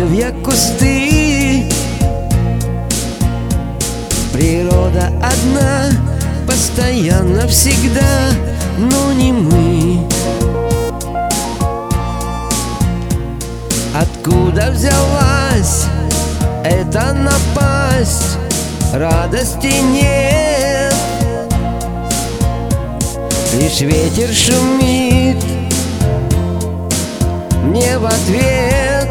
деревья, кусты. Природа одна, постоянно, всегда, но не мы. Откуда взялась эта напасть? Радости нет, лишь ветер шумит мне в ответ.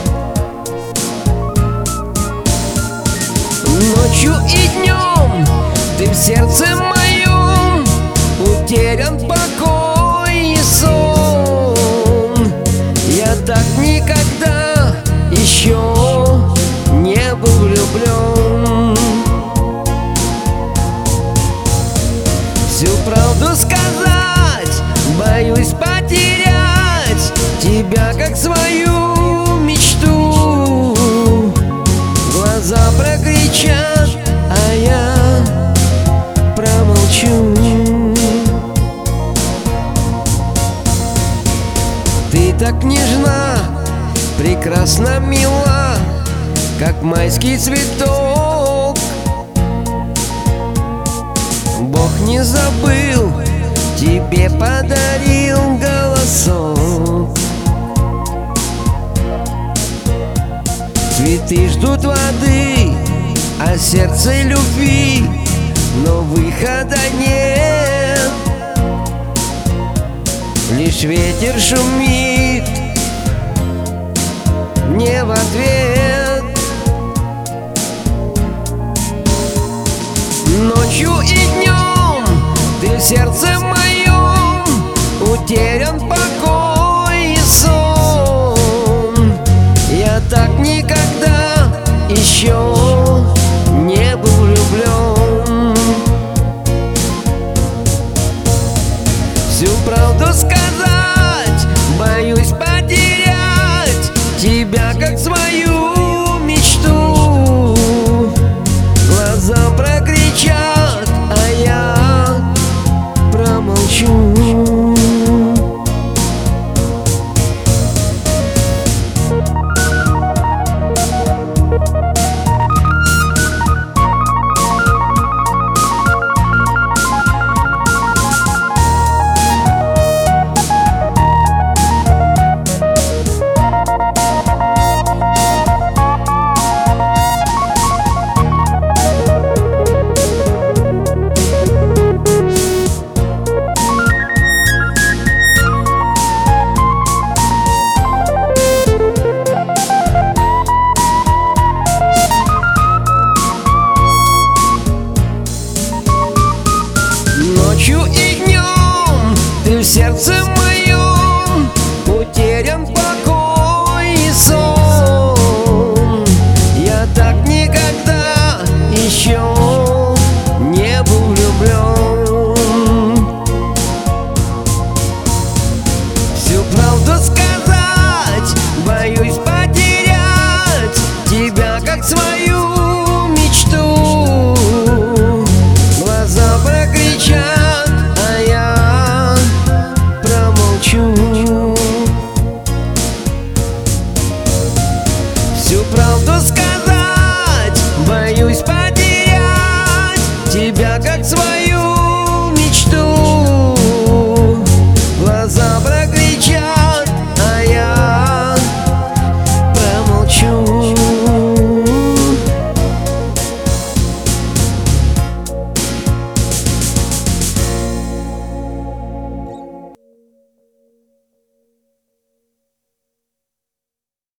Ночью и днем ты в сердце моем, утерян покой и сон. Я так никогда еще не был влюблен. Всю правду сказать, боюсь потерять тебя, как свою мечту. Глаза прокричат, а я промолчу. Ты так нежна, прекрасно мила, как майский цветок. Бог не забыл, тебе подарил голосок. Цветы ждут воды, а сердце любви, но выхода нет. Лишь ветер шумит мне в ответ. Ночью и днем ты в сердце моем, утерян покой и сон. Я так никогда еще не был влюблен. Всю правду сказать, боюсь потерять тебя, как свою мечту. Глаза прокричат, а я промолчу. Ночью и днем ты в сердце моем, утерян покой и сон. Я так никогда еще не был влюблен. Всю правду сказать, боюсь потерять тебя, как свою мечту. Глаза прокричат, а я промолчу. Всю правду сказать,